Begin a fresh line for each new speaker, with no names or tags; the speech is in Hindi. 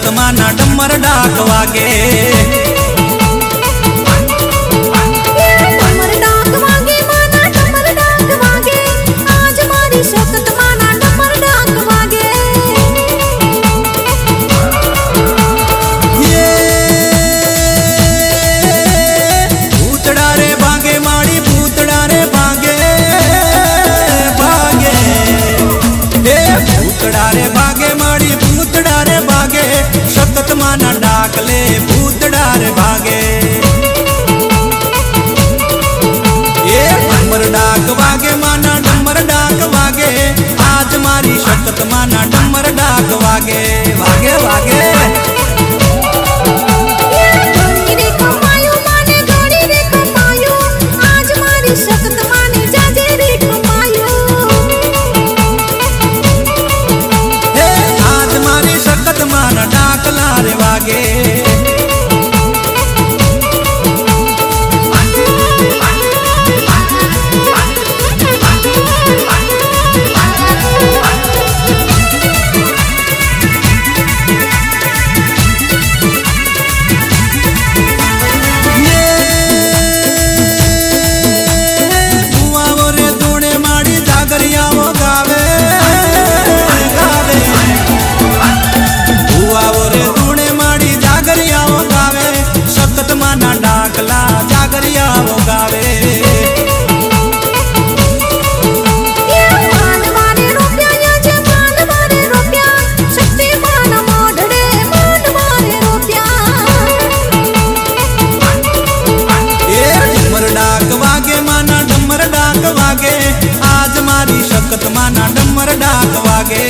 माना डमर डाक वागे।
डमर डाक वागे माना डमर डाक वागे, आज मारी शक्त माना डमर डाक वागे।
ये भूतड़ा रे भागे माड़ी भूतड़ा रे भागे भागे। ए भूतड़ा रे भागे माड़ी भूतड़ा रे भागे, शक्त माना डाक ले भूतड़ा रे भागे। ए डमर डाक वागे माना डमर डाक वागे, आज मारी शक्त माना डमर डाक वागे वागे वागे।
घोड़ी रे खपायो माने घोड़ी रे खपायो, आज मारी शक्त माने जाजे रे खपायो।
हे आज मारी शक्त माना डाकला रे वागे। डाकला जागरिया वो गावे।
मान मारे रुपया या जे मान मारे रुपया, शक्ति मान मोढ़े मान मारे रुपया।
ए डमर डाक वागे माना डमर डाक वागे, आज मारी शक्त माना डमर डाक वागे।